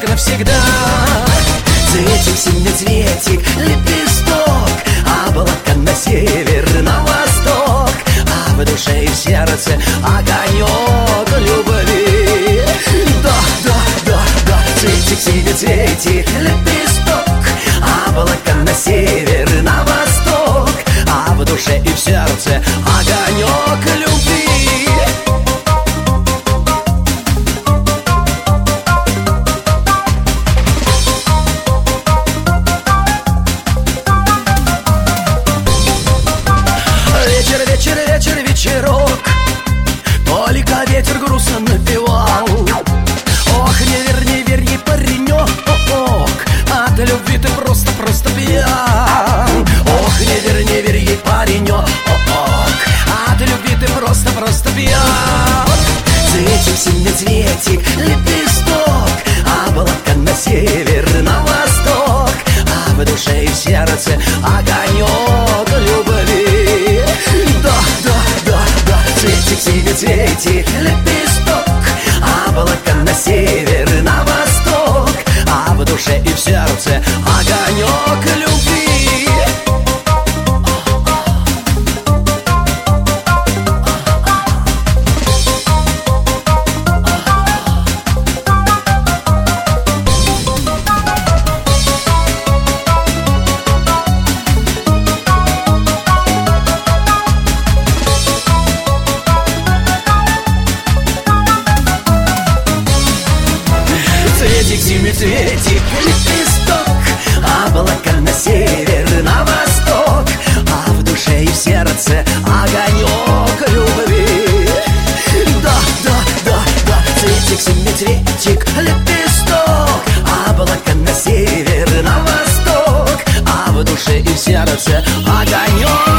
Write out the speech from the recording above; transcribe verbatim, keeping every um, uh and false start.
навсегда. Цветик, синий цветик, лепесток, облако на север, на восток, а в душе и в сердце огонек любви. Да, да, да, да, цветик, синий цветик, лепесток, облако на север, на восток, а в душе и в сердце огонек любви. Вечер, вечер, вечер, вечерок, только ветер грустно напевал. Ох, не верь, не верь, ей паренек, от любви ты просто, просто пьян. Ох, не верь, не верь, ей паренек, от любви ты просто, просто пьян. Цветик, синий цветик, лепесток, облако на север, на восток, а в душе и в сердце огонек любви. Да, да, да, да, цветик, синий цветик, лепесток, облако на север, на восток, а в душе и в сердце огонек любви. Цветик, зимний цветик, лепесток, облако на север, на восток, а в душе и в сердце огонек любви. Да, да, да, да, цветик, зимний цветик, лепесток, облако на север, на восток, а в душе и в сердце огонек.